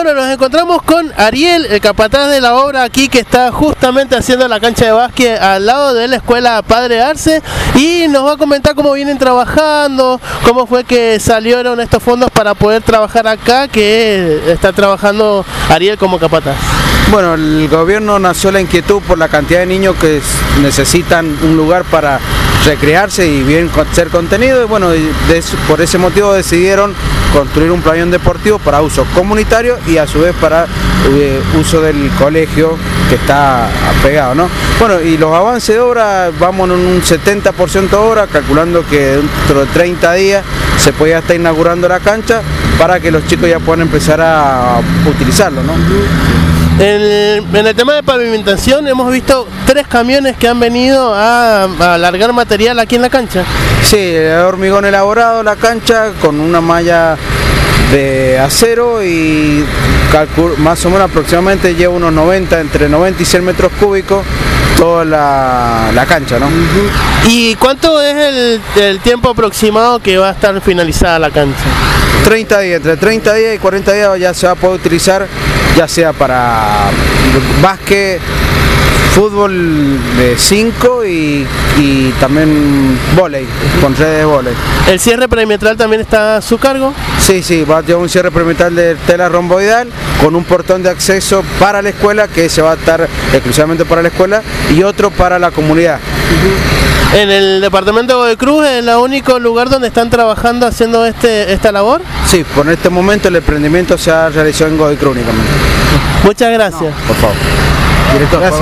Bueno, nos encontramos con Ariel, el capataz de la obra aquí, que está justamente haciendo la cancha de básquet al lado de la escuela Padre Arce, y nos va a comentar cómo vienen trabajando, cómo fue que salieron estos fondos para poder trabajar acá, que está trabajando Ariel como capataz. Bueno, el gobierno nació la inquietud por la cantidad de niños que necesitan un lugar para recrearse y bien ser contenido, y bueno, por ese motivo decidieron construir un pabellón deportivo para uso comunitario y a su vez para uso del colegio que está pegado, ¿no? Bueno, y los avances de obra, vamos en un 70% de obra, calculando que dentro de 30 días se puede estar inaugurando la cancha para que los chicos ya puedan empezar a utilizarlo, ¿no? En el tema de pavimentación hemos visto 3 camiones que han venido a largar material aquí en la cancha. Sí, hormigón elaborado la cancha con una malla de acero y más o menos aproximadamente lleva unos 90, entre 90 y 100 metros cúbicos toda la cancha, ¿no? ¿Y cuánto es el tiempo aproximado que va a estar finalizada la cancha? 30 días, entre 30 días y 40 días ya se va a poder utilizar, ya sea para básquet, fútbol de 5 y también vóley, con redes de vóley. ¿El cierre perimetral también está a su cargo? Sí, va a llevar un cierre perimetral de tela romboidal con un portón de acceso para la escuela, que se va a estar exclusivamente para la escuela, y otro para la comunidad. ¿En el departamento de Godoy Cruz es el único lugar donde están trabajando haciendo esta labor? Sí, por este momento el emprendimiento se ha realizado en Godoy Cruz únicamente. Muchas gracias. No, por favor. Director, gracias.